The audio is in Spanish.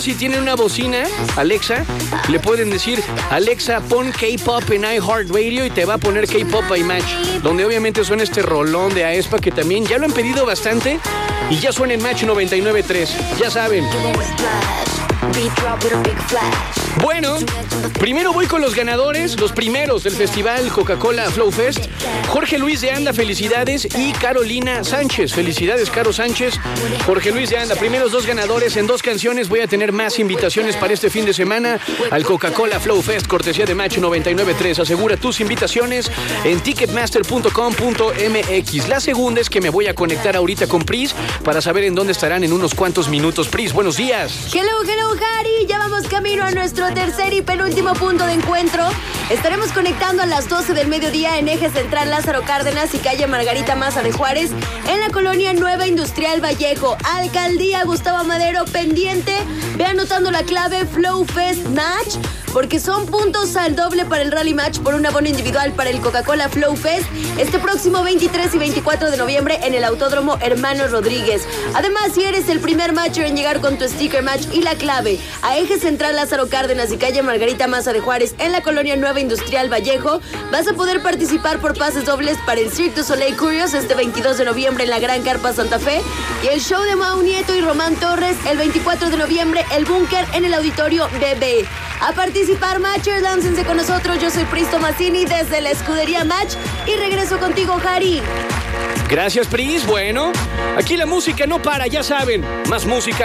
Si tienen una bocina, Alexa, le pueden decir, Alexa, pon K-Pop en iHeartRadio y te va a poner K-Pop by Match, donde obviamente suena este rolón de aespa que también ya lo han pedido bastante y ya suena en Match 99.3, ya saben. Bueno, primero voy con los ganadores, los primeros del festival Coca-Cola Flow Fest. Jorge Luis de Anda, felicidades, y Carolina Sánchez, felicidades, Caro Sánchez. Jorge Luis de Anda, primeros dos ganadores en dos canciones. Voy a tener más invitaciones para este fin de semana al Coca-Cola Flow Fest, cortesía de Match 99.3. Asegura tus invitaciones en ticketmaster.com.mx. La segunda es que me voy a conectar ahorita con Pris para saber en dónde estarán en unos cuantos minutos. Pris, buenos días. Hello, Harry. Ya vamos camino a nuestro tercer y penúltimo punto de encuentro. Estaremos conectando a las 12 del mediodía en Eje Central Lázaro Cárdenas y calle Margarita Maza de Juárez, en la colonia Nueva Industrial Vallejo. Alcaldía Gustavo Madero, pendiente. Ve anotando la clave Flow Fest Match, porque son puntos al doble para el Rally Match por un abono individual para el Coca-Cola Flow Fest este próximo 23 y 24 de noviembre en el Autódromo Hermano Rodríguez. Además, si eres el primer matcher en llegar con tu sticker match y la clave a Eje Central Lázaro Cárdenas y calle Margarita Maza de Juárez en la colonia Nueva Industrial Vallejo, vas a poder participar por pases dobles para el Cirque du Soleil Curious este 22 de noviembre en la Gran Carpa Santa Fe, y el show de Mau Nieto y Román Torres el 24 de noviembre, el Búnker en el Auditorio BB. A participar, matchers, láncense con nosotros. Yo soy Pris Tomasini desde la escudería Match y regreso contigo, Harry. Gracias, Pris. Bueno, aquí la música no para, ya saben. Más música.